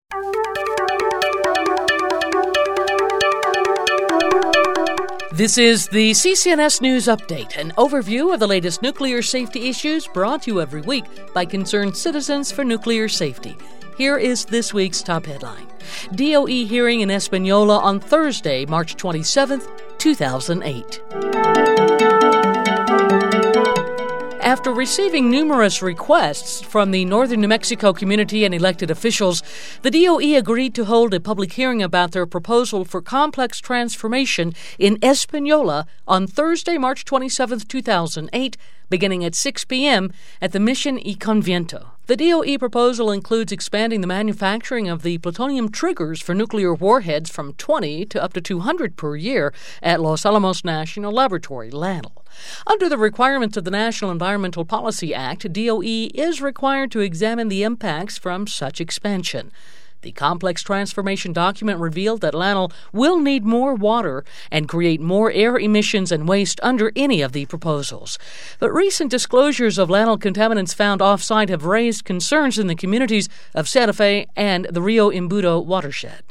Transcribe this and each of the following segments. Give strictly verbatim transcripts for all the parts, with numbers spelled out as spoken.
This is the C C N S News Update, an overview of the latest nuclear safety issues brought to you every week by concerned citizens for nuclear safety. Here is this week's top headline. D O E hearing in Espanola on Thursday, March twenty-seventh, two thousand eight. After receiving numerous requests from the northern New Mexico community and elected officials, the D O E agreed to hold a public hearing about their proposal for complex transformation in Espanola on Thursday, March twenty-seventh, two thousand eight, beginning at six p.m. at the Mission y Conviento. The D O E proposal includes expanding the manufacturing of the plutonium triggers for nuclear warheads from twenty to up to two hundred per year at Los Alamos National Laboratory, LANL. Under the requirements of the National Environmental Policy Act, D O E is required to examine the impacts from such expansion. The complex transformation document revealed that LANL will need more water and create more air emissions and waste under any of the proposals. But recent disclosures of LANL contaminants found off-site have raised concerns in the communities of Santa Fe and the Rio Embudo watershed.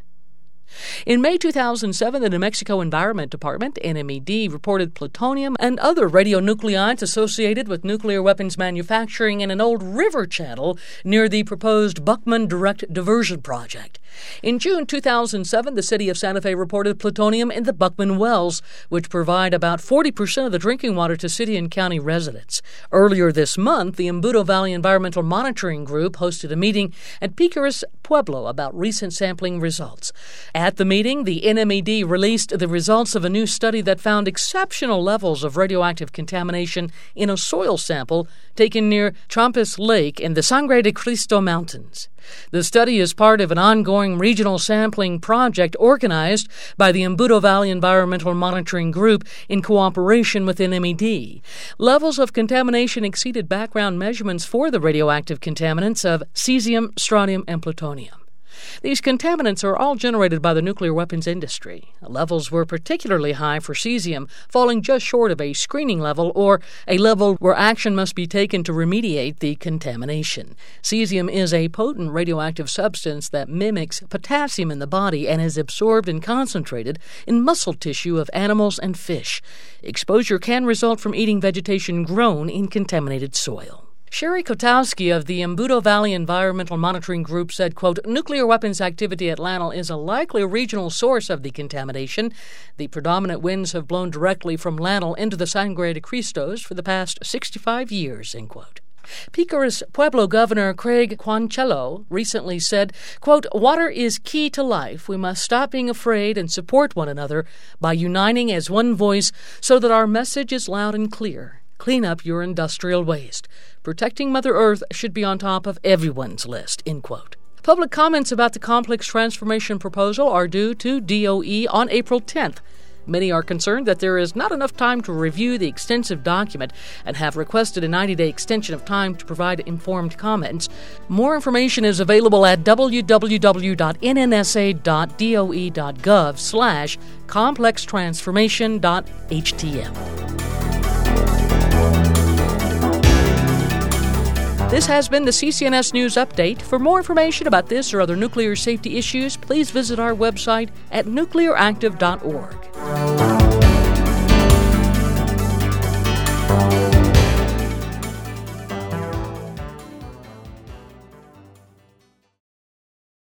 In May two thousand seven, the New Mexico Environment Department, N M E D, reported plutonium and other radionuclides associated with nuclear weapons manufacturing in an old river channel near the proposed Buckman Direct Diversion Project. In June two thousand seven, the city of Santa Fe reported plutonium in the Buckman wells, which provide about forty percent of the drinking water to city and county residents. Earlier this month, the Embudo Valley Environmental Monitoring Group hosted a meeting at Picaras Pueblo about recent sampling results. At the meeting, the N M E D released the results of a new study that found exceptional levels of radioactive contamination in a soil sample taken near Trampas Lake in the Sangre de Cristo Mountains. The study is part of an ongoing regional sampling project organized by the Embudo Valley Environmental Monitoring Group in cooperation with N M E D. Levels of contamination exceeded background measurements for the radioactive contaminants of cesium, strontium, and plutonium. These contaminants are all generated by the nuclear weapons industry. Levels were particularly high for cesium, falling just short of a screening level or a level where action must be taken to remediate the contamination. Cesium is a potent radioactive substance that mimics potassium in the body and is absorbed and concentrated in muscle tissue of animals and fish. Exposure can result from eating vegetation grown in contaminated soil. Sherry Kotowski of the Embudo Valley Environmental Monitoring Group said, quote, nuclear weapons activity at LANL is a likely regional source of the contamination. The predominant winds have blown directly from LANL into the Sangre de Cristos for the past sixty-five years, end quote. Picaras Pueblo Governor Craig Quancello recently said, quote, water is key to life. We must stop being afraid and support one another by uniting as one voice so that our message is loud and clear. Clean up your industrial waste. Protecting Mother Earth should be on top of everyone's list, end quote. Public comments about the complex transformation proposal are due to D O E on April tenth. Many are concerned that there is not enough time to review the extensive document and have requested a ninety-day extension of time to provide informed comments. More information is available at w w w dot n n s a dot d o e dot gov slash complex transformation dot h t m. This has been the C C N S News Update. For more information about this or other nuclear safety issues, please visit our website at nuclear active dot org.